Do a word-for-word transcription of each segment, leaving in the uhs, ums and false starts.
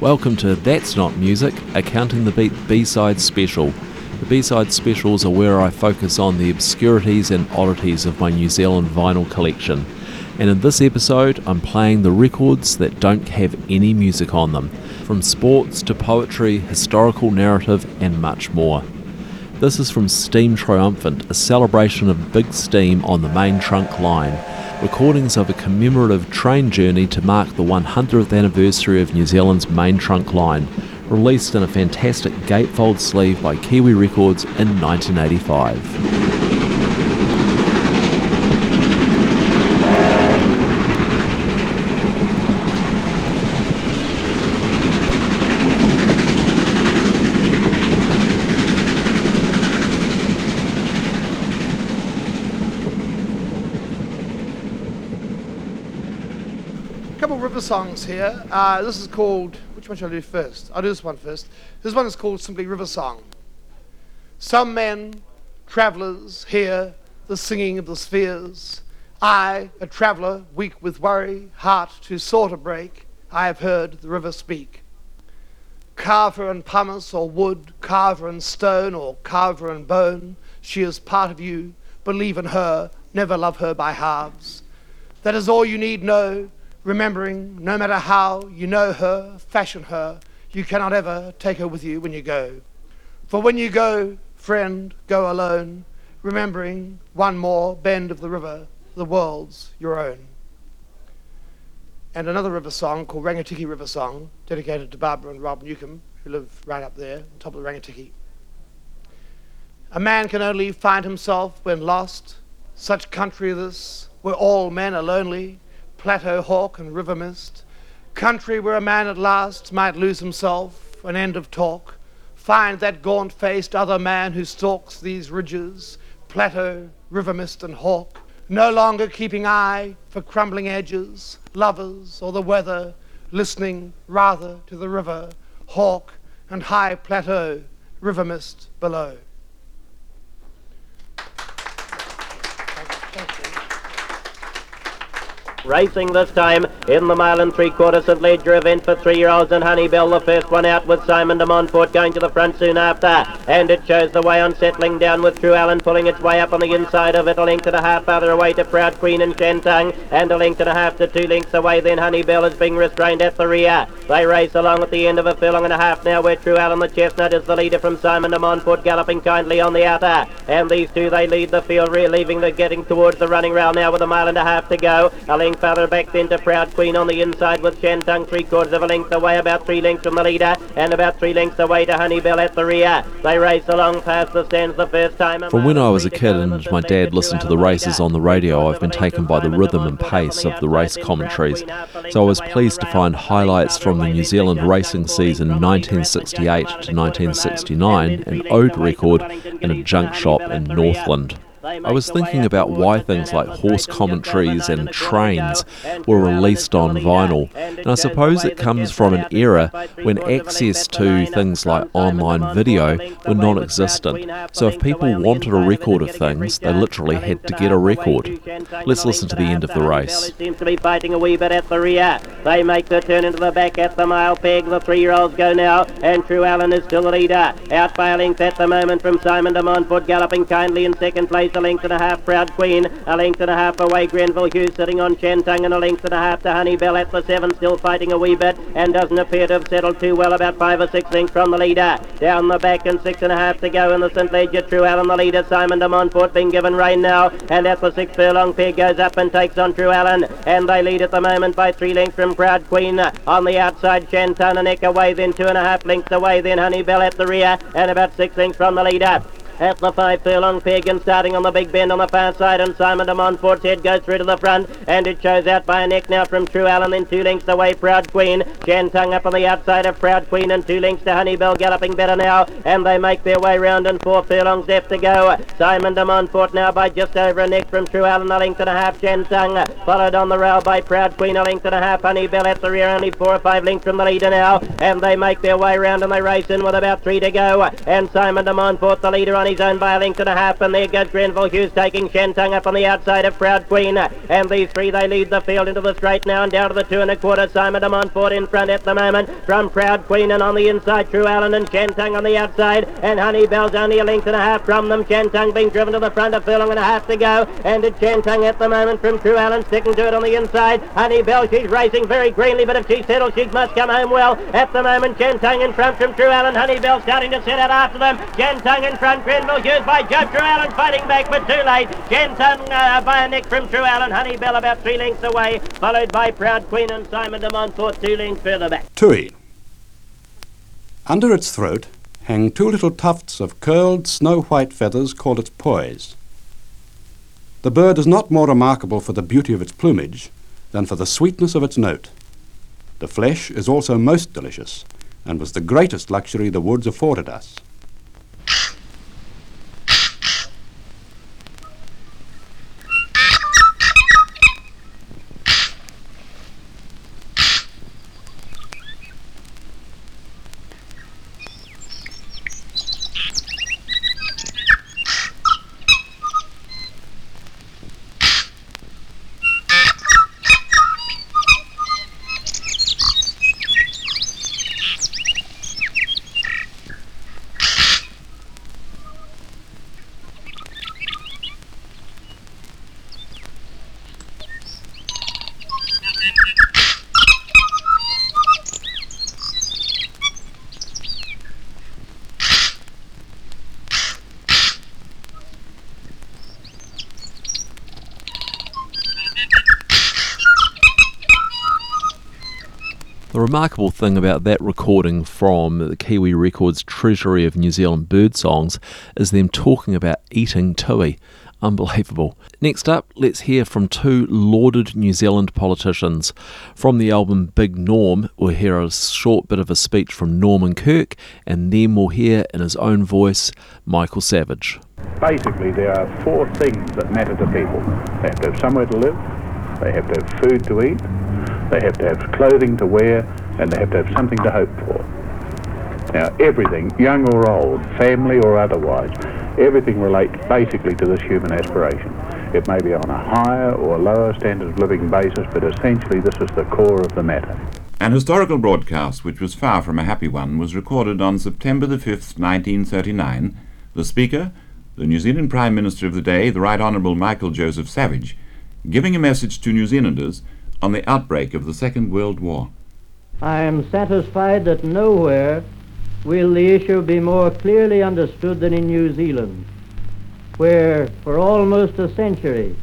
Welcome to That's Not Music, a Counting the Beat B-Side special. The B-Side specials are where I focus on the obscurities and oddities of my New Zealand vinyl collection. And in this episode, I'm playing the records that don't have any music on them, from sports to poetry, historical narrative, and much more. This is from Steam Triumphant, a celebration of Big Steam on the Main Trunk line, recordings of a commemorative train journey to mark the one hundredth anniversary of New Zealand's Main Trunk line, released in a fantastic gatefold sleeve by Kiwi Records in nineteen eighty-five. River songs here. Uh, this is called, which one shall I do first? I'll do this one first. This one is called simply River Song. Some men, travellers, hear the singing of the spheres. I, a traveller, weak with worry, heart too sore to break, I have heard the river speak. Carver and pumice or wood, carver and stone or carver and bone, she is part of you, believe in her, never love her by halves. That is all you need know. Remembering, no matter how you know her, fashion her, you cannot ever take her with you when you go. For when you go, friend, go alone, remembering one more bend of the river, the world's your own. And another river song called Rangatiki River Song, dedicated to Barbara and Rob Newcomb, who live right up there, on top of the Rangatiki. A man can only find himself when lost, such country this, where all men are lonely, plateau hawk and river mist, country where a man at last might lose himself, an end of talk, find that gaunt-faced other man who stalks these ridges, plateau, river mist and hawk, no longer keeping eye for crumbling edges, lovers or the weather, listening rather to the river, hawk and high plateau, river mist below. Racing this time in the mile and three-quarter St Ledger event for three-year-olds and Honeybell. The first one out with Simon de Montfort going to the front soon after. And it shows the way on, settling down with True Allen pulling its way up on the inside of it. A length and a half farther away to Proud Queen and Shantang. And a length and a half to two lengths away then Honeybell is being restrained at the rear. They race along at the end of a furlong and a half now where True Allen the Chestnut is the leader from Simon de Montfort galloping kindly on the outer. And these two they lead the field rear, leaving the getting towards the running rail now with a mile and a half to go. A length farther back then to Proud Queen on the inside with Shantang three quarters of a length away, about three lengths from the leader, and about three lengths away to Honeybell at the rear. They race along past the stands the first time. From when I was a kid and my dad listened to the races on the radio, I've been taken by the rhythm and pace of the race commentaries. So I was pleased to find highlights from the New Zealand racing season nineteen sixty-eight to nineteen sixty-nine, an Ode record in a junk shop in Northland. I was thinking about why things like horse commentaries and trains were released on vinyl, and I suppose it comes from an era when access to things like online video were non-existent. So if people wanted a record of things, they literally had to get a record. Let's listen to the end of the race. Seems to be fighting a wee bit at the rear. They make the turn into the back at the mile peg. The three-year-olds go now, and True Allen is still the leader. Out by a length at the moment from Simon de Montfort, galloping kindly in second place. A length and a half Proud Queen, a length and a half away Grenville Hughes sitting on Shantang, and a length and a half to Honeybell at the seven, still fighting a wee bit and doesn't appear to have settled too well, about five or six lengths from the leader. Down the back and six and a half to go in the St Ledger. True Allen the leader, Simon de Montfort being given rein now, and at the sixth furlong peg goes up and takes on True Allen, and they lead at the moment by three lengths from Proud Queen. On the outside Shantang a neck away, then two and a half lengths away, then Honeybell at the rear, and about six lengths from the leader. At the five furlong peg and starting on the big bend on the far side, and Simon de Montfort's head goes through to the front, and it shows out by a neck now from True Allen, then two lengths away Proud Queen. Shantang up on the outside of Proud Queen, and two lengths to Honeybell galloping better now, and they make their way round and four furlongs left to go. Simon de Montfort now by just over a neck from True Allen, a length and a half Shantang, followed on the rail by Proud Queen, a length and a half Honeybell at the rear, only four or five lengths from the leader now, and they make their way round and they race in with about three to go, and Simon de Montfort the leader on on his own by a length and a half, and there goes Grenville Hughes taking Shantung up on the outside of Proud Queen, and these three, they lead the field into the straight now and down to the two and a quarter. Simon de Montfort in front at the moment from Proud Queen, and on the inside True Allen and Shantung on the outside, and Honeybell's only a length and a half from them. Shantung being driven to the front, a furlong and a half to go, and it's Shantung at the moment from True Allen sticking to it on the inside. Honeybell, she's racing very greenly, but if she settles she must come home well. At the moment Shantung in front from True Allen, Honeybell starting to set out after them. Shantung in front, Grenville Hughes by Joe. True Allen fighting back but too late. Shantung uh, by a neck from True Allen, Honeybell about three lengths away, followed by Proud Queen and Simon de Montfort two lengths further back. Tui. Under its throat hang two little tufts of curled snow-white feathers called its poise. The bird is not more remarkable for the beauty of its plumage than for the sweetness of its note. The flesh is also most delicious, and was the greatest luxury the woods afforded us. The remarkable thing about that recording from the Kiwi Records Treasury of New Zealand bird songs is them talking about eating tui. Unbelievable. Next up, let's hear from two lauded New Zealand politicians. From the album Big Norm, we'll hear a short bit of a speech from Norman Kirk, and then we'll hear in his own voice Michael Savage. Basically, there are four things that matter to people. They have to have somewhere to live, they have to have food to eat, they have to have clothing to wear, and they have to have something to hope for. Now, everything, young or old, family or otherwise, everything relates basically to this human aspiration. It may be on a higher or lower standard of living basis, but essentially this is the core of the matter. An historical broadcast, which was far from a happy one, was recorded on September the fifth, nineteen thirty-nine. The speaker, the New Zealand Prime Minister of the day, the Right Honourable Michael Joseph Savage, giving a message to New Zealanders on the outbreak of the Second World War. I am satisfied that nowhere will the issue be more clearly understood than in New Zealand, where for almost a century,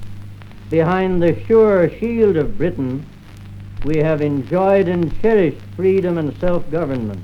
behind the sure shield of Britain, we have enjoyed and cherished freedom and self-government,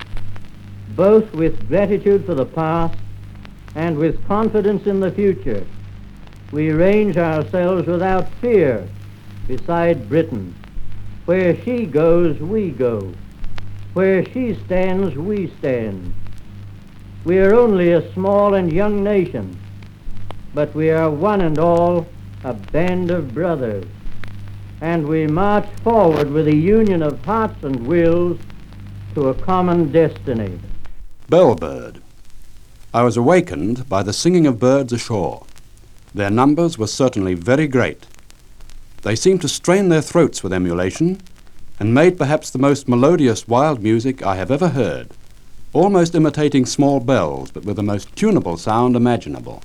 both with gratitude for the past and with confidence in the future. We range ourselves without fear beside Britain. Where she goes, we go. Where she stands, we stand. We are only a small and young nation, but we are one and all a band of brothers, and we march forward with a union of hearts and wills to a common destiny. Bellbird. I was awakened by the singing of birds ashore. Their numbers were certainly very great. They seemed to strain their throats with emulation, and made perhaps the most melodious wild music I have ever heard, almost imitating small bells, but with the most tunable sound imaginable.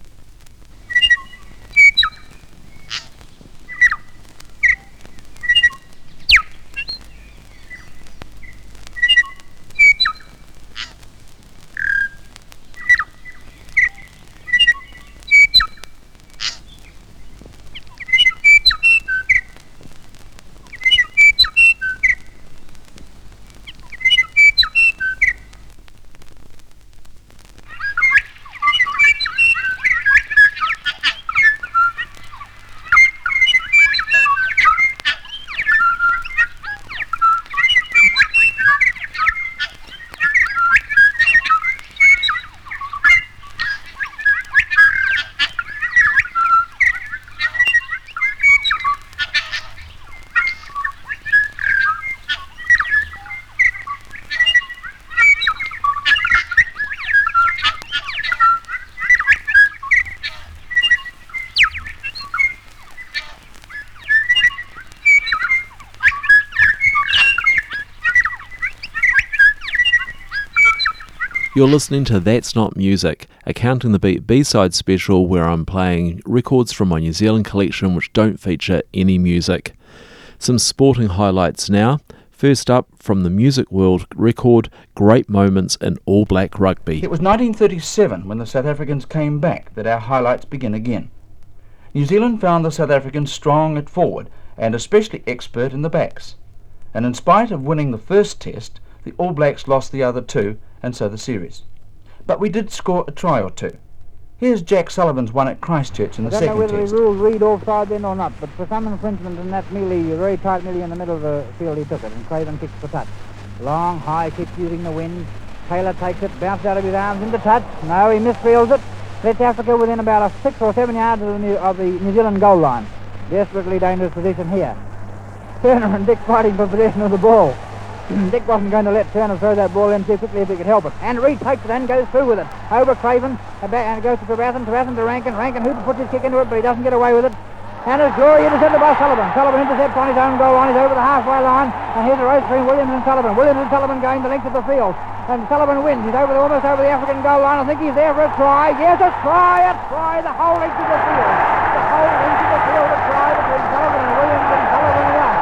You're listening to That's Not Music, a Counting the Beat B-side special where I'm playing records from my New Zealand collection which don't feature any music. Some sporting highlights now. First up, from the Music World record, Great Moments in All Black Rugby. It was nineteen thirty-seven when the South Africans came back that our highlights begin again. New Zealand found the South Africans strong at forward and especially expert in the backs. And in spite of winning the first test, the All Blacks lost the other two, and so the series. But we did score a try or two. Here's Jack Sullivan's one at Christchurch in the second test. I don't know whether the rules read offside then or not, but for some infringement in that mealy, very tight mealy in the middle of the field, he took it, and Craven kicks the touch. Long, high kick using the wind. Taylor takes it, bounced out of his arms into touch. No, he misfields it. Lets Africa within about a six or seven yards of the, New, of the New Zealand goal line. Desperately dangerous position here. Turner and Dick fighting for possession of the ball. Dick wasn't going to let Turner throw that ball in too quickly if he could help it. And Reed takes it and goes through with it. Over Craven, and it goes to Trevathan, Trevathan to Rankin. Rankin Hooper puts his kick into it, but he doesn't get away with it. And it's Glory intercepted by Sullivan. Sullivan intercepts on his own goal line. He's over the halfway line. And here's a race between Williams and Sullivan. Williams and Sullivan going the length of the field. And Sullivan wins. He's over the, almost over the African goal line. I think he's there for a try. Yes, a try, a try. The whole length of the field. The whole length of the field, a try between Sullivan and Williams, and Sullivan won.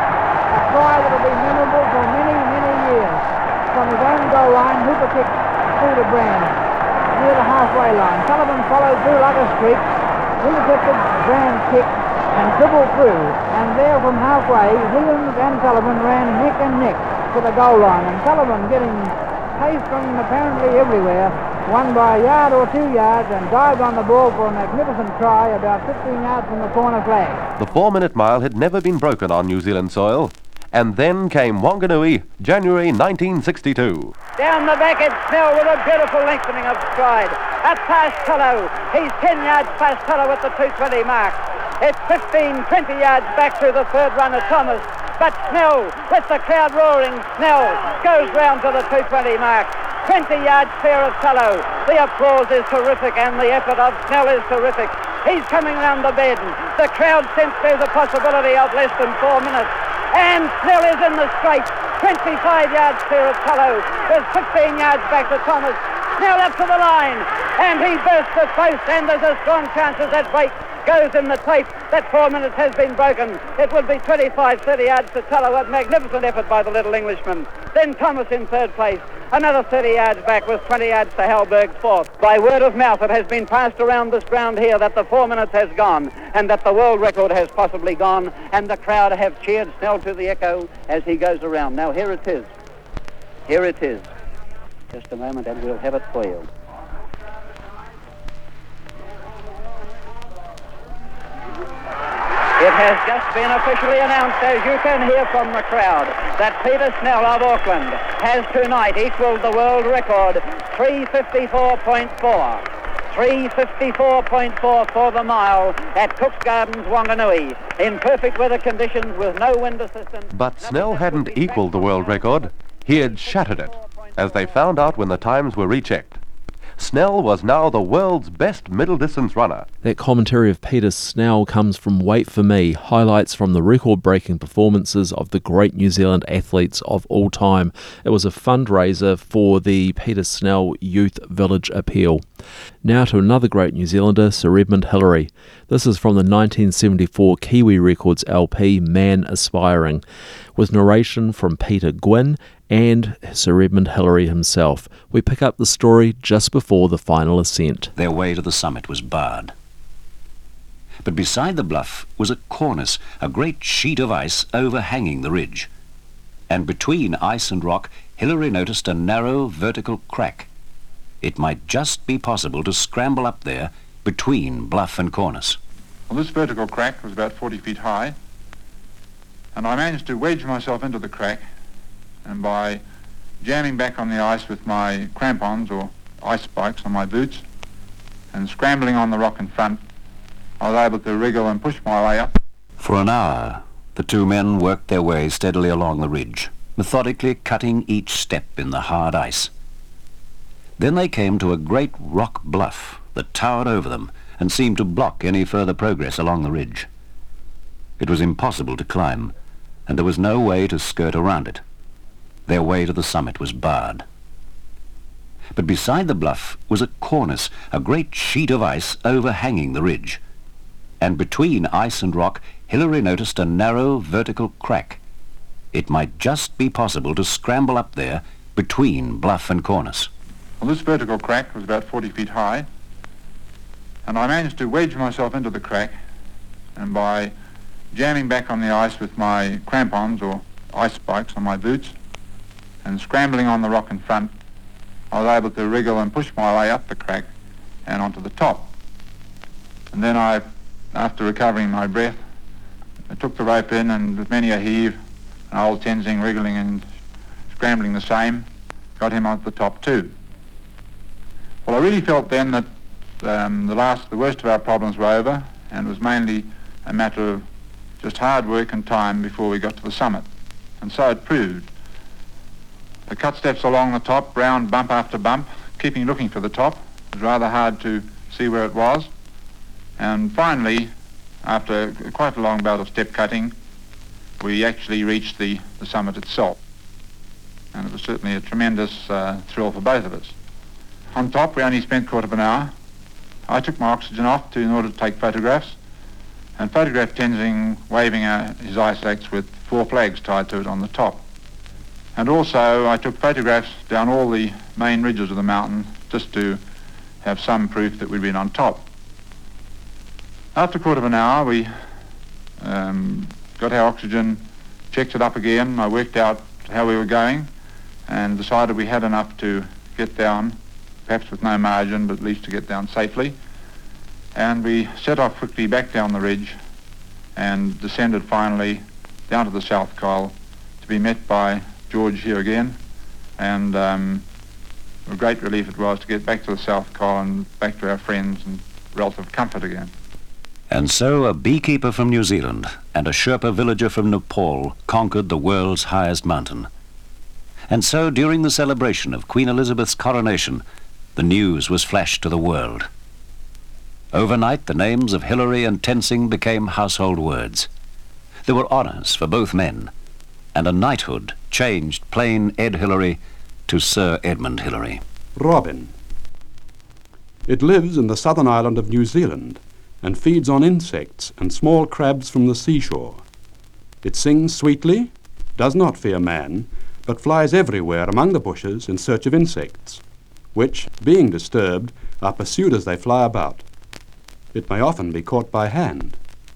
A try that will be memorable for many, many years. From his own goal line, Hooper kicked through the Brand near the halfway line. Sullivan followed through like a streak, intercepted Brand's kick and dribbled through. And there from halfway, Williams and Sullivan ran neck and neck to the goal line. And Sullivan, getting pace from apparently everywhere, won by a yard or two yards and dived on the ball for a magnificent try about fifteen yards from the corner flag. The four-minute mile had never been broken on New Zealand soil. And then came Wanganui, January nineteen sixty-two. Down the back it's Snell with a beautiful lengthening of stride. Up past Tullow. He's ten yards past Tullow at the two twenty mark. It's fifteen, twenty yards back to the third runner, Thomas. But Snell, with the crowd roaring, Snell goes round to the two twenty mark. twenty yards clear of Tullow. The applause is terrific and the effort of Snell is terrific. He's coming round the bend. The crowd sense there's a possibility of less than four minutes. And Snell is in the straight, twenty-five yards clear of Tullow, with fifteen yards back to Thomas. Snell up to the line, and he bursts the post, and there's a strong chance as that break goes in the tape that four minutes has been broken. It would be twenty-five, thirty yards to Tullow. A magnificent effort by the little Englishman. Then Thomas in third place. Another thirty yards back with twenty yards to Halberg's fourth. By word of mouth, it has been passed around this ground here that the four minutes has gone and that the world record has possibly gone, and the crowd have cheered Snell to the echo as he goes around. Now here it is. Here it is. Just a moment and we'll have it for you. It has just been officially announced, as you can hear from the crowd, that Peter Snell of Auckland has tonight equalled the world record, three fifty-four point four. three fifty-four point four for the mile at Cook's Gardens, Wanganui, in perfect weather conditions with no wind assistance. But Snell hadn't equalled the world record. He had shattered it, as they found out when the times were rechecked. Snell was now the world's best middle-distance runner. That commentary of Peter Snell comes from Wait For Me, highlights from the record-breaking performances of the great New Zealand athletes of all time. It was a fundraiser for the Peter Snell Youth Village Appeal. Now to another great New Zealander, Sir Edmund Hillary. This is from the nineteen seventy-four Kiwi Records L P, Man Aspiring, with narration from Peter Gwynn and Sir Edmund Hillary himself. We pick up the story just before the final ascent. Their way to the summit was barred. But beside the bluff was a cornice, a great sheet of ice overhanging the ridge. And between ice and rock, Hillary noticed a narrow vertical crack. It might just be possible to scramble up there between bluff and cornice. Well, this vertical crack was about forty feet high, and I managed to wedge myself into the crack, and by jamming back on the ice with my crampons or ice spikes on my boots and scrambling on the rock in front, I was able to wriggle and push my way up. For an hour, the two men worked their way steadily along the ridge, methodically cutting each step in the hard ice. Then they came to a great rock bluff that towered over them and seemed to block any further progress along the ridge. It was impossible to climb, and there was no way to skirt around it. Their way to the summit was barred. But beside the bluff was a cornice, a great sheet of ice overhanging the ridge. And between ice and rock, Hillary noticed a narrow vertical crack. It might just be possible to scramble up there between bluff and cornice. Well, this vertical crack was about forty feet high, and I managed to wedge myself into the crack, and by jamming back on the ice with my crampons or ice spikes on my boots and scrambling on the rock in front, I was able to wriggle and push my way up the crack and onto the top. And then I, after recovering my breath, I took the rope in, and with many a heave and old Tenzing wriggling and scrambling the same, got him onto the top too. Well, I really felt then that um, the last, the worst of our problems were over, and it was mainly a matter of just hard work and time before we got to the summit. And so it proved. The cut steps along the top, round bump after bump, keeping looking for the top. It was rather hard to see where it was. And finally, after quite a long bout of step cutting, we actually reached the, the summit itself. And it was certainly a tremendous uh, thrill for both of us. On top, we only spent a quarter of an hour. I took my oxygen off to, in order to take photographs, and photographed Tenzing waving uh, his ice axe with four flags tied to it on the top. And also I took photographs down all the main ridges of the mountain just to have some proof that we'd been on top. After a quarter of an hour, we um, got our oxygen, checked it up again. I worked out how we were going and decided we had enough to get down, perhaps with no margin, but at least to get down safely. And we set off quickly back down the ridge and descended finally down to the South Col to be met by George here again. And um, a great relief it was to get back to the South Col and back to our friends and relative comfort again. And so a beekeeper from New Zealand and a Sherpa villager from Nepal conquered the world's highest mountain. And so during the celebration of Queen Elizabeth's coronation, the news was flashed to the world. Overnight, the names of Hillary and Tenzing became household words. There were honours for both men, and a knighthood changed plain Ed Hillary to Sir Edmund Hillary. Robin. It lives in the southern island of New Zealand and feeds on insects and small crabs from the seashore. It sings sweetly, does not fear man, but flies everywhere among the bushes in search of insects, which, being disturbed, are pursued as they fly about. It may often be caught by hand.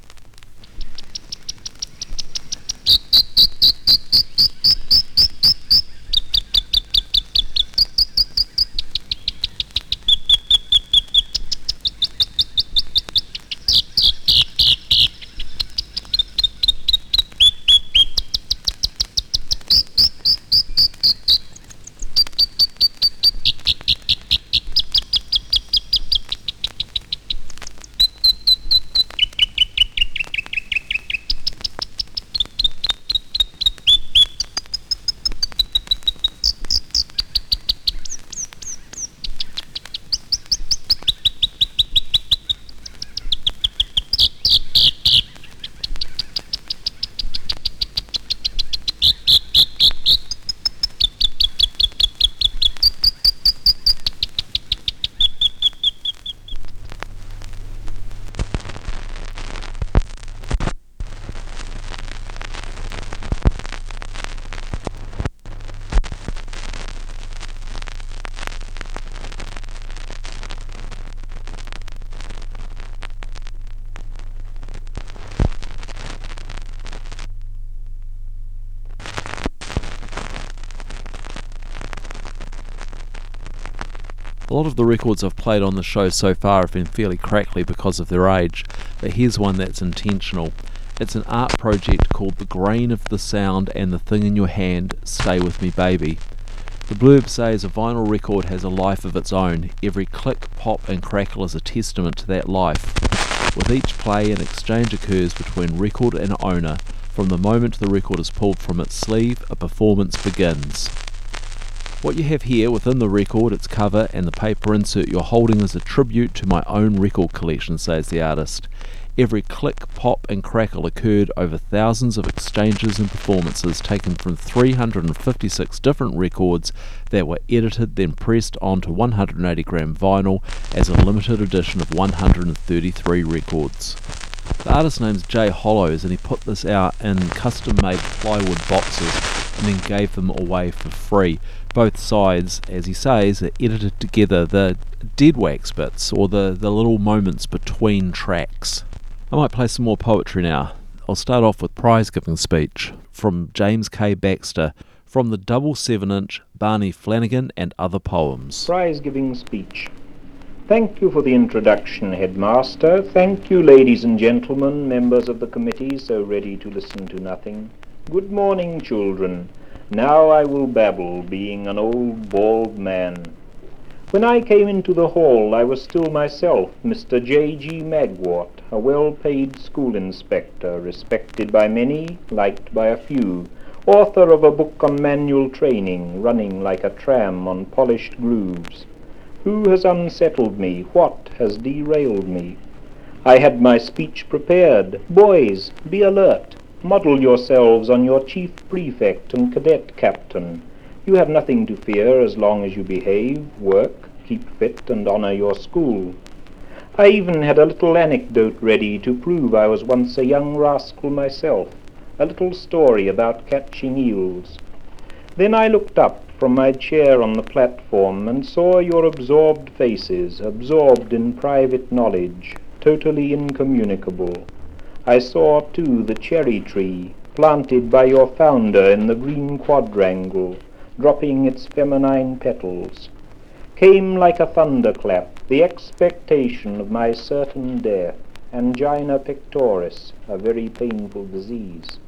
A lot of the records I've played on the show so far have been fairly crackly because of their age, but here's one that's intentional. It's an art project called The Grain of the Sound and the Thing in Your Hand, Stay With Me Baby. The blurb says a vinyl record has a life of its own. Every click, pop and crackle is a testament to that life. With each play, an exchange occurs between record and owner. From the moment the record is pulled from its sleeve, a performance begins. What you have here within the record, its cover and the paper insert you're holding is a tribute to my own record collection, says the artist. Every click, pop and crackle occurred over thousands of exchanges and performances taken from three hundred fifty-six different records that were edited, then pressed onto one hundred eighty gram vinyl as a limited edition of one hundred thirty-three records. The artist's name's Jay Hollows, and he put this out in custom-made plywood boxes and then gave them away for free. Both sides, as he says, are edited together, the dead wax bits, or the, the little moments between tracks. I might play some more poetry now. I'll start off with prize-giving speech from James K. Baxter from the double seven inch Barney Flanagan and Other Poems. Prize-giving speech. Thank you for the introduction, Headmaster. Thank you, ladies and gentlemen, members of the committee so ready to listen to nothing. Good morning, children. Now I will babble, being an old bald man. When I came into the hall, I was still myself, Mister J G Magwort, a well-paid school inspector, respected by many, liked by a few, author of a book on manual training, running like a tram on polished grooves. Who has unsettled me? What has derailed me? I had my speech prepared. Boys, be alert. Model yourselves on your chief prefect and cadet captain. You have nothing to fear as long as you behave, work, keep fit, and honor your school. I even had a little anecdote ready to prove I was once a young rascal myself, a little story about catching eels. Then I looked up from my chair on the platform and saw your absorbed faces, absorbed in private knowledge, totally incommunicable. I saw, too, the cherry tree, planted by your founder in the green quadrangle, dropping its feminine petals. Came like a thunderclap the expectation of my certain death, angina pectoris, a very painful disease.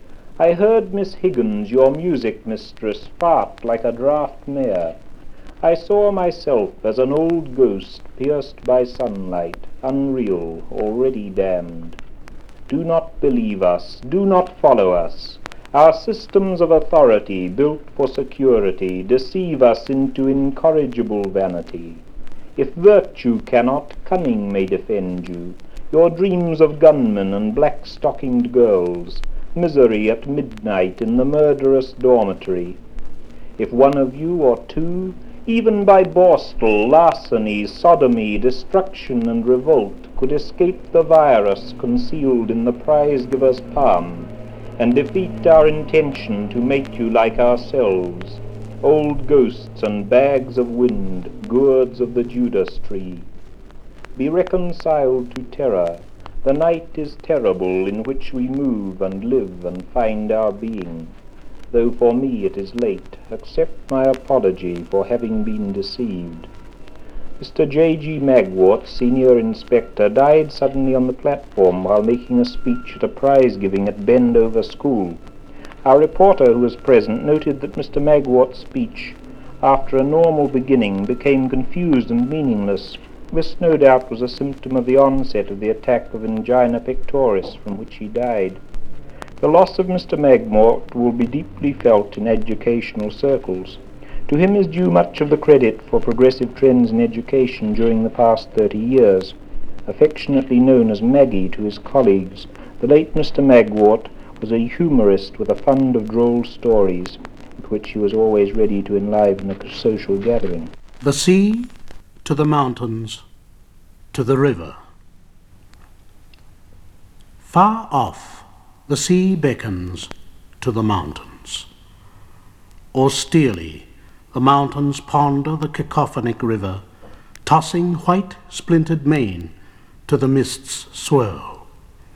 I heard Miss Higgins, your music mistress, fart like a draft mare. I saw myself as an old ghost pierced by sunlight, unreal, already damned. Do not believe us, do not follow us. Our systems of authority, built for security, deceive us into incorrigible vanity. If virtue cannot, cunning may defend you. Your dreams of gunmen and black-stockinged girls, misery at midnight in the murderous dormitory. If one of you or two, even by borstal, larceny, sodomy, destruction, and revolt, could escape the virus concealed in the prize-giver's palm, and defeat our intention to make you like ourselves, old ghosts and bags of wind, gourds of the Judas tree. Be reconciled to terror. The night is terrible in which we move and live and find our being. Though for me it is late, accept my apology for having been deceived. Mister J G Magwort, Senior Inspector, died suddenly on the platform while making a speech at a prize-giving at Bendover School. Our reporter who was present noted that Mister Magwort's speech, after a normal beginning, became confused and meaningless. This no doubt was a symptom of the onset of the attack of angina pectoris from which he died. The loss of Mister Magwort will be deeply felt in educational circles. To him is due much of the credit for progressive trends in education during the past thirty years. Affectionately known as Maggie to his colleagues, the late Mister Magwort was a humorist with a fund of droll stories, with which he was always ready to enliven a social gathering. The sea to the mountains, to the river. Far off, the sea beckons to the mountains. Austerely, the mountains ponder the cacophonic river, tossing white splintered mane to the mist's swirl.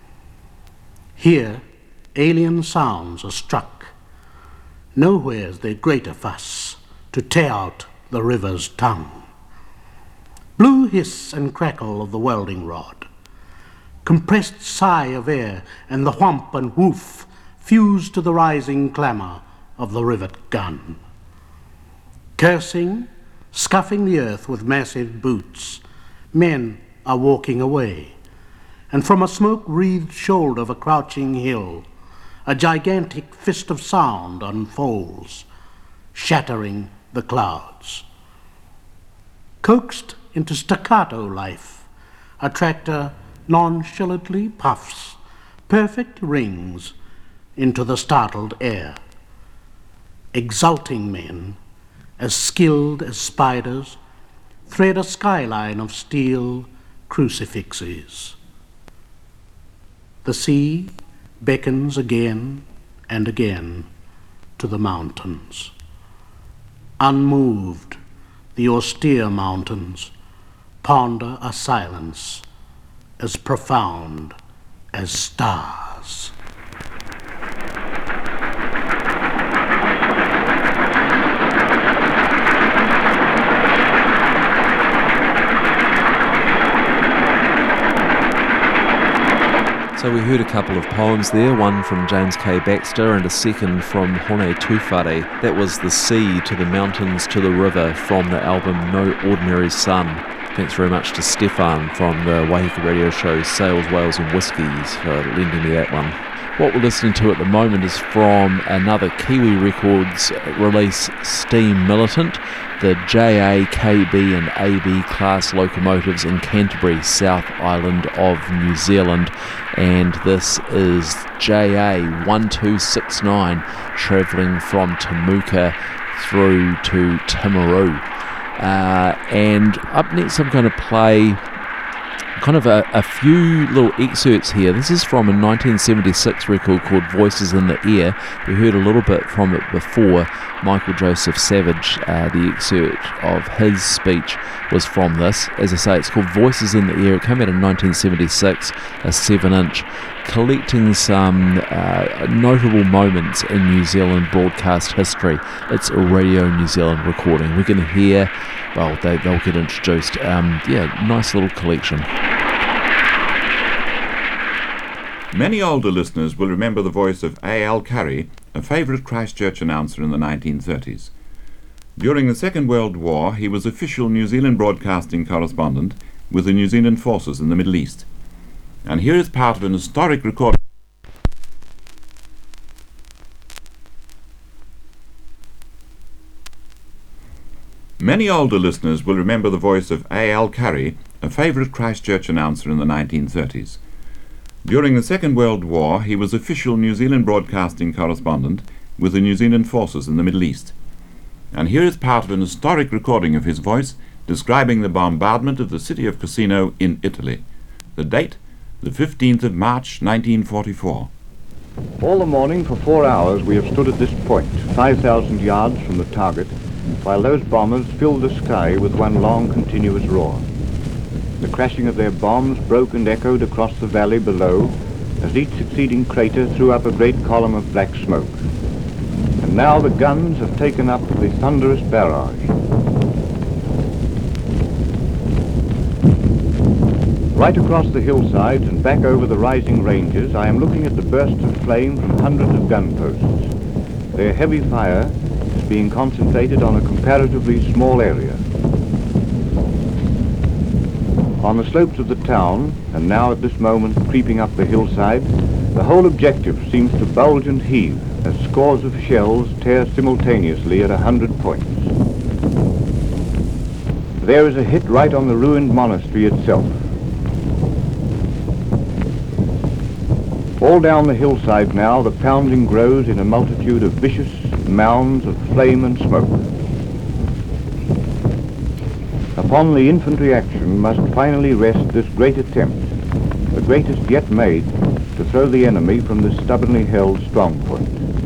Here, alien sounds are struck. Nowhere's there greater fuss to tear out the river's tongue. Blue hiss and crackle of the welding rod, compressed sigh of air, and the whomp and whoof fuse to the rising clamour of the rivet gun. Cursing, scuffing the earth with massive boots, men are walking away, and from a smoke-wreathed shoulder of a crouching hill, a gigantic fist of sound unfolds, shattering the clouds. Coaxed into staccato life, a tractor nonchalantly puffs perfect rings into the startled air. Exulting men, as skilled as spiders, thread a skyline of steel crucifixes. The sea beckons again and again to the mountains. Unmoved, the austere mountains ponder a silence as profound as stars. So we heard a couple of poems there, one from James K. Baxter and a second from Hone Tufare. That was The Sea to the Mountains to the River from the album No Ordinary Sun. Thanks very much to Stefan from the Wahika radio show Sails, Whales and Whiskies for lending me that one. What we're listening to at the moment is from another Kiwi Records release, Steam Militant, the J A, K B and A B class locomotives in Canterbury, South Island of New Zealand. And this is J A one two six nine travelling from Temuka through to Timaru. Uh, and up next I'm going to play kind of a, a few little excerpts here. This is from a nineteen seventy-six record called Voices in the Air. We heard a little bit from it before. Michael Joseph Savage, uh, the excerpt of his speech was from this. As I say, it's called Voices in the Air. It came out in nineteen seventy-six, a seven inch, collecting some uh, notable moments in New Zealand broadcast history. It's a Radio New Zealand recording. We're going to hear, well, they, they'll get introduced. Um, yeah, nice little collection. Many older listeners will remember the voice of A L Curry, a favourite Christchurch announcer in the nineteen thirties. During the Second World War, he was official New Zealand broadcasting correspondent with the New Zealand forces in the Middle East. And here is part of an historic recording. Many older listeners will remember the voice of A L Curry, a favourite Christchurch announcer in the nineteen thirties. During the Second World War, he was official New Zealand broadcasting correspondent with the New Zealand forces in the Middle East. And here is part of an historic recording of his voice describing the bombardment of the city of Cassino in Italy. The date, the fifteenth of March, nineteen forty-four. All the morning for four hours we have stood at this point, five thousand yards from the target, while those bombers filled the sky with one long continuous roar. The crashing of their bombs broke and echoed across the valley below as each succeeding crater threw up a great column of black smoke. And now the guns have taken up the thunderous barrage. Right across the hillsides and back over the rising ranges, I am looking at the bursts of flame from hundreds of gun posts. Their heavy fire is being concentrated on a comparatively small area. On the slopes of the town, and now at this moment creeping up the hillside, the whole objective seems to bulge and heave as scores of shells tear simultaneously at a hundred points. There is a hit right on the ruined monastery itself. All down the hillside now the pounding grows in a multitude of vicious mounds of flame and smoke. Upon the infantry action must finally rest this great attempt, the greatest yet made, to throw the enemy from this stubbornly held strong point.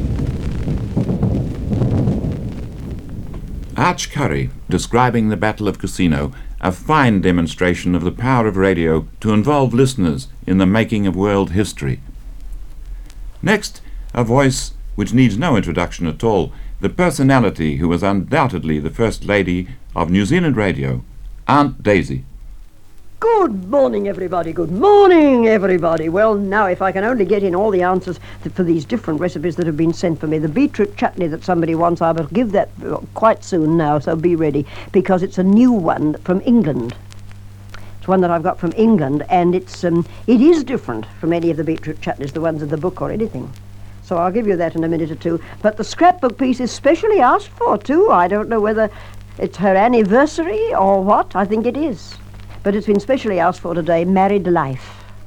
Arch Curry, describing the Battle of Cassino, a fine demonstration of the power of radio to involve listeners in the making of world history. Next, a voice which needs no introduction at all, the personality who was undoubtedly the First Lady of New Zealand Radio, Aunt Daisy. Good morning, everybody. Good morning, everybody. Well, now, if I can only get in all the answers to, for these different recipes that have been sent for me. The beetroot chutney that somebody wants, I will give that quite soon now, so be ready, because it's a new one from England. It's one that I've got from England, and it's um, it is different from any of the beetroot chutneys, the ones in the book or anything. So I'll give you that in a minute or two. But the scrapbook piece is specially asked for, too. I don't know whether it's her anniversary or what. I think it is. But it's been specially asked for today, Married Life.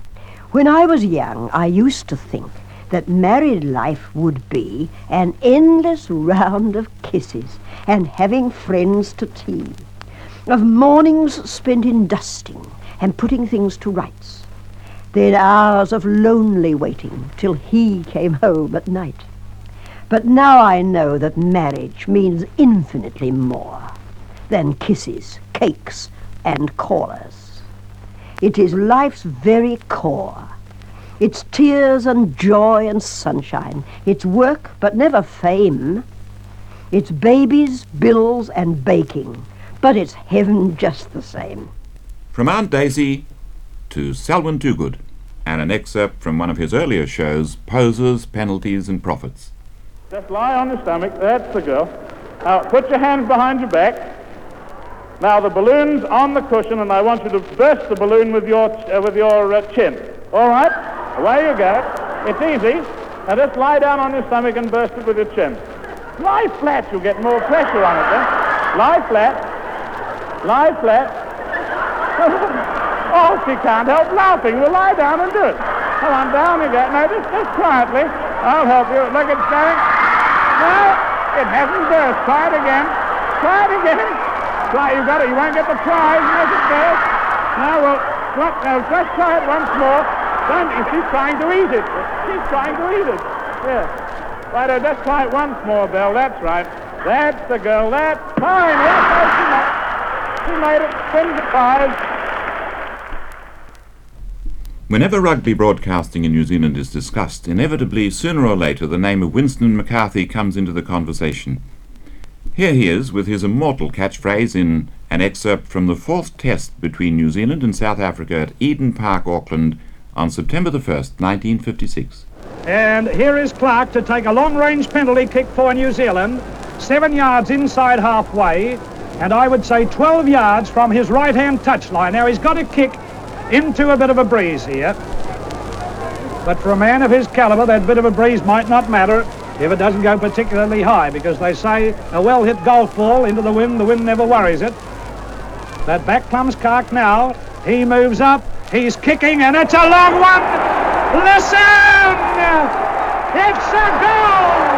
When I was young, I used to think that married life would be an endless round of kisses and having friends to tea, of mornings spent in dusting and putting things to rights, then hours of lonely waiting till he came home at night. But now I know that marriage means infinitely more than kisses, cakes, and callers. It is life's very core. It's tears and joy and sunshine. It's work, but never fame. It's babies, bills, and baking, but it's heaven just the same. From Aunt Daisy to Selwyn Toogood, and an excerpt from one of his earlier shows, Poses, Penalties and Profits. Just lie on your stomach, that's the girl. Now put your hands behind your back. Now the balloon's on the cushion and I want you to burst the balloon with your, uh, with your uh, chin. All right? Away you go. It's easy. Now just lie down on your stomach and burst it with your chin. Lie flat, you'll get more pressure on it then. Lie flat. Lie flat. Oh, she can't help laughing. Well, lie down and do it. Come on, down you go. No, just, just quietly. I'll help you. Look, it's going. No, it hasn't burst. Try it again. Try it again. Try, you got it. You won't get the prize unless it bursts. Now, well, what, no, just try it once more. Don't, she's trying to eat it. She's trying to eat it. Yeah. Right, oh, just try it once more, Belle. That's right. That's the girl. That's fine. Yes, no, she made, she made it. Spins the prize. Whenever rugby broadcasting in New Zealand is discussed, inevitably, sooner or later, the name of Winston McCarthy comes into the conversation. Here he is with his immortal catchphrase in an excerpt from the fourth test between New Zealand and South Africa at Eden Park, Auckland, on September the first, nineteen fifty-six. And here is Clark to take a long-range penalty kick for New Zealand, seven yards inside halfway, and I would say twelve yards from his right-hand touchline. Now he's got to kick into a bit of a breeze here, but for a man of his caliber that bit of a breeze might not matter if it doesn't go particularly high, because they say a well-hit golf ball into the wind, the wind never worries it. But back comes Clark now. He moves up, he's kicking, and it's a long one. Listen! It's a goal!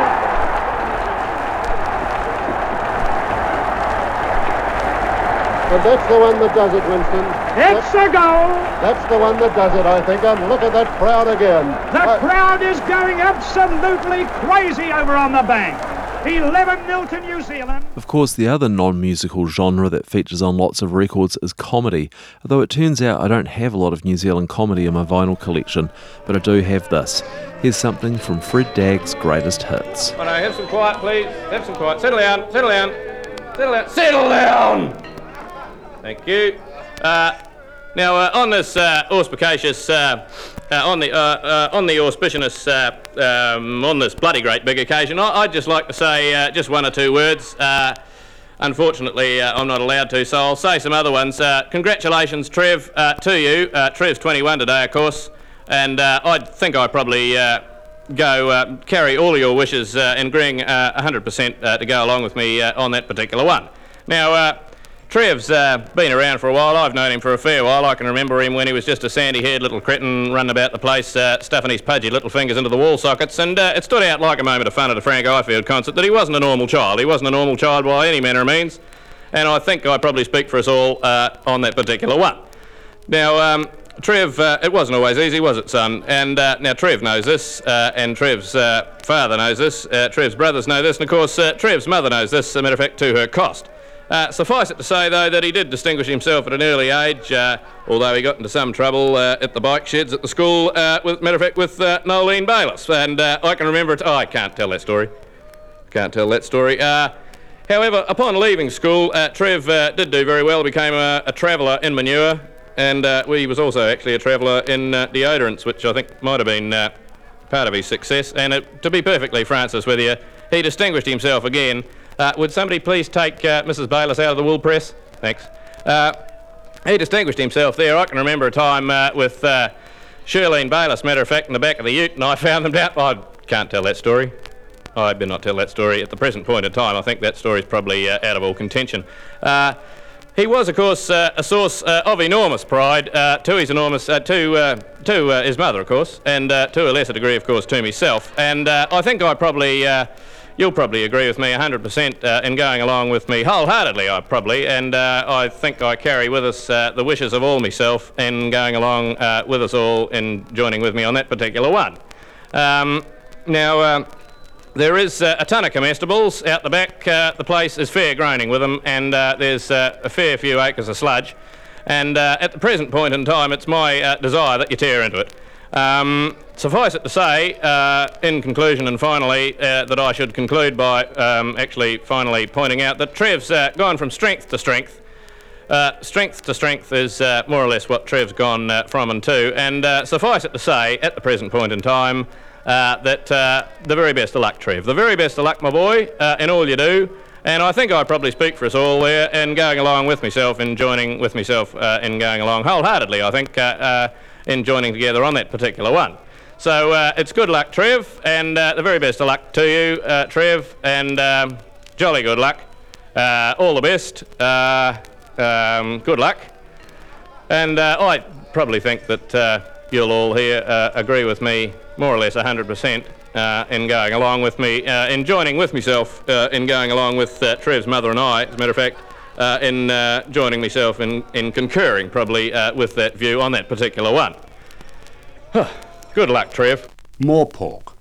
And that's the one that does it, Winston. It's a goal! That's the one that does it, I think. And look at that crowd again. The I... crowd is going absolutely crazy over on the bank. eleven nil to New Zealand. Of course, the other non-musical genre that features on lots of records is comedy, although it turns out I don't have a lot of New Zealand comedy in my vinyl collection, but I do have this. Here's something from Fred Dagg's greatest hits. Oh no, have some quiet, please. Have some quiet. Settle down, settle down, settle down, settle down! Thank you. Uh, now, uh, on this uh, auspicious, uh, uh, on the uh, uh, on the auspicious, uh, um, on this bloody great big occasion, I- I'd just like to say uh, just one or two words. Uh, unfortunately, uh, I'm not allowed to, so I'll say some other ones. Uh, congratulations, Trev, uh, to you. Uh, Trev's twenty-one today, of course, and uh, I think I probably uh, go uh, carry all of your wishes uh, and agreeing uh, one hundred percent uh, to go along with me uh, on that particular one. Now. Uh, Trev's uh, been around for a while. I've known him for a fair while. I can remember him when he was just a sandy-haired little cretin running about the place, uh, stuffing his pudgy little fingers into the wall sockets, and uh, it stood out like a moment of fun at a Frank Ifield concert that he wasn't a normal child. He wasn't a normal child by any manner of means, and I think I probably speak for us all uh, on that particular one. Now, um, Trev, uh, it wasn't always easy, was it, son? And uh, now Trev knows this, uh, and Trev's uh, father knows this, uh, Trev's brothers know this, and of course uh, Trev's mother knows this, as a matter of fact, to her cost. Uh, suffice it to say, though, that he did distinguish himself at an early age, uh, although he got into some trouble uh, at the bike sheds at the school, uh, with, matter of fact, with uh, Nolene Bayliss. And uh, I can remember it. Oh, I can't tell that story. Can't tell that story. Uh, however, upon leaving school, uh, Trev uh, did do very well. Became a, a traveller in manure, and uh, he was also actually a traveller in uh, deodorants, which I think might have been uh, part of his success. And uh, to be perfectly Francis with you, he distinguished himself again. Uh, would somebody please take uh, Missus Bayliss out of the wool press? Thanks. Uh, he distinguished himself there. I can remember a time uh, with uh, Shirlene Bayliss, matter of fact, in the back of the ute, and I found them down. I can't tell that story. I better not tell that story at the present point in time. I think that story is probably uh, out of all contention. Uh, he was, of course, uh, a source uh, of enormous pride uh, to his enormous, uh, to uh, to uh, his mother, of course, and uh, to a lesser degree, of course, to myself. And uh, I think I probably, uh, you'll probably agree with me one hundred percent uh, in going along with me wholeheartedly, I probably, and uh, I think I carry with us uh, the wishes of all myself in going along uh, with us all in joining with me on that particular one. Um, now. Uh, There is uh, a ton of comestibles out the back. Uh, the place is fair groaning with them, and uh, there's uh, a fair few acres of sludge. And uh, at the present point in time, it's my uh, desire that you tear into it. Um, suffice it to say, uh, in conclusion and finally, uh, that I should conclude by um, actually finally pointing out that Trev's uh, gone from strength to strength. Uh, strength to strength is uh, more or less what Trev's gone uh, from and to. And uh, suffice it to say, at the present point in time, Uh, that uh, the very best of luck, Trev. The very best of luck, my boy, uh, in all you do. And I think I probably speak for us all there in going along with myself and joining with myself uh, in going along wholeheartedly, I think, uh, uh, in joining together on that particular one. So uh, it's good luck, Trev, and uh, the very best of luck to you, uh, Trev, and um, jolly good luck. Uh, all the best. Uh, um, good luck. And uh, I probably think that uh, you'll all here uh, agree with me more or less one hundred percent uh, in going along with me, uh, in joining with myself, uh, in going along with uh, Trev's mother and I, as a matter of fact, uh, in uh, joining myself in, in concurring probably uh, with that view on that particular one. Good luck, Trev. More pork.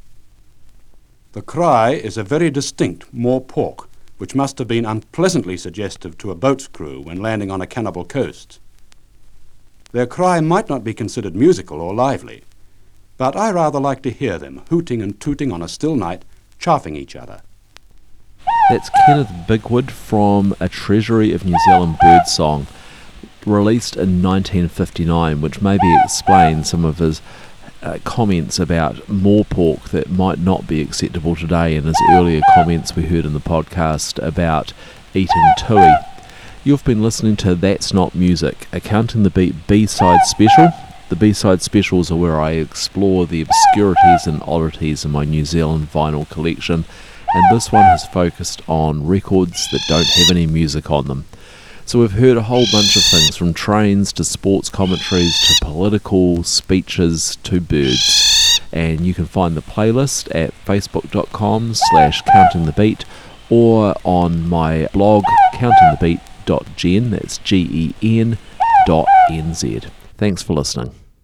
The cry is a very distinct more pork, which must have been unpleasantly suggestive to a boat's crew when landing on a cannibal coast. Their cry might not be considered musical or lively, but I rather like to hear them hooting and tooting on a still night, chaffing each other. That's Kenneth Bigwood from A Treasury of New Zealand Bird Song, released in nineteen fifty-nine, which maybe explains some of his uh, comments about more pork that might not be acceptable today, and his earlier comments we heard in the podcast about eating tui. You've been listening to That's Not Music, a Counting the Beat B-side special. The B-side specials are where I explore the obscurities and oddities in my New Zealand vinyl collection, and this one has focused on records that don't have any music on them. So we've heard a whole bunch of things, from trains to sports commentaries to political speeches to birds. And you can find the playlist at facebook.com slash countingthebeat or on my blog countingthebeat dot gen, that's G E N dot N Z. Thanks for listening.